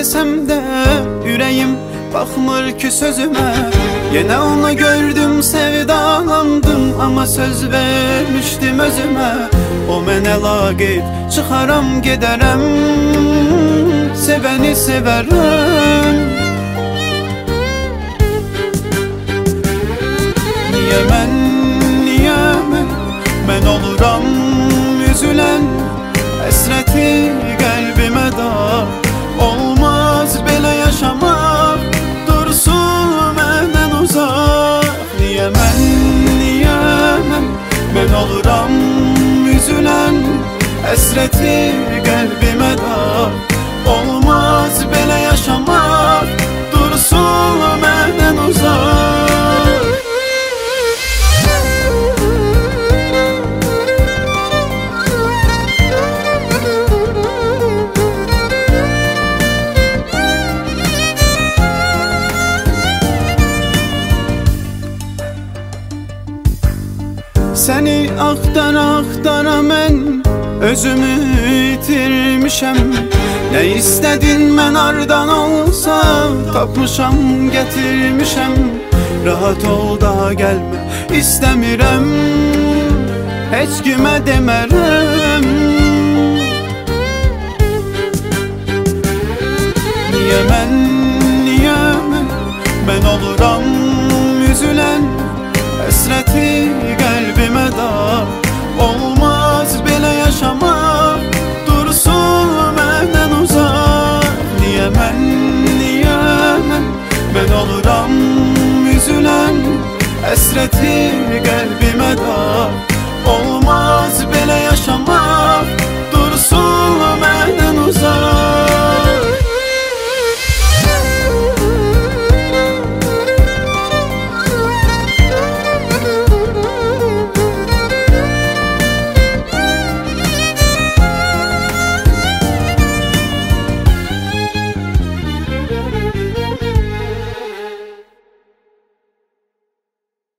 desem də ürəyim baxmır ki sözümə. Yenə onu gördüm, sevdalandım, amma söz vermişdim özümə. O mənə laqeyd, çıxaram gedərəm, sevəni sevərəm. Niyə mən, mən oluram üzülən, həsrəti qəlbimə dar. Olmaz belə yaşamaq, dursun məndən uzaq. Niyə mən, mən oluram üzülən, həsrəti qəlbimə dar. Olmaz belə yaşamaq, dursun məndən uzaq. Səni axtara mən özümü itirmişəm. Nə istədin mən hardan olsa tapmışam, gətirmişəm. Rahat ol da gəlmə, istəmirəm, heç kimə demərəm. Niyə mən, mən oluram üzülən, həsrəti qəlbimə dar. Olmaz belə yaşamaq, dursun məndən uzaq. Niyə mən, mən oluram üzülən, həsrəti